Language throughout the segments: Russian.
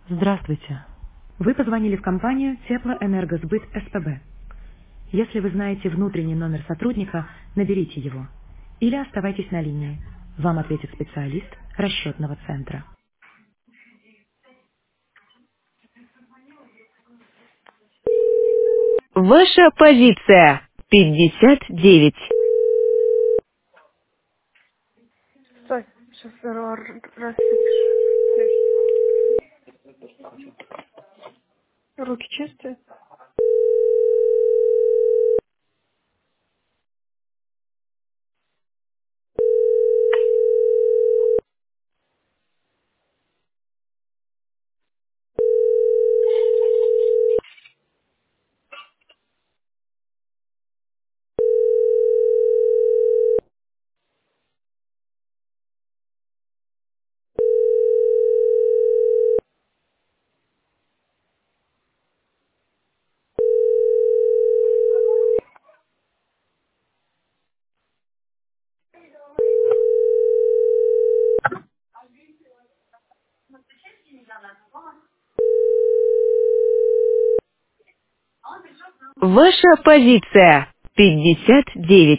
Здравствуйте. Вы позвонили в компанию Теплоэнергосбыт СПБ. Если вы знаете внутренний номер сотрудника, наберите его. Или оставайтесь на линии. Вам ответит специалист расчетного центра. Ваша позиция 59. Стой, сейчас распишешь. Руки чистые? Ваша позиция 59.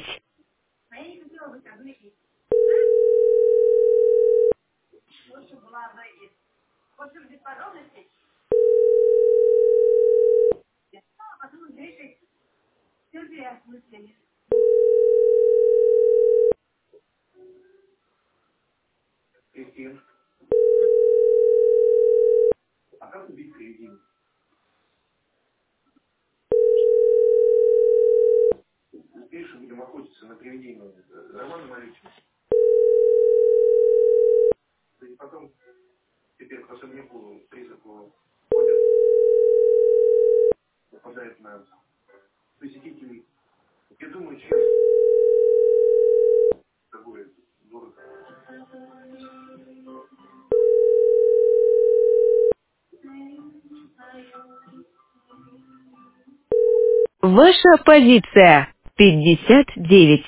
Ваша позиция 59.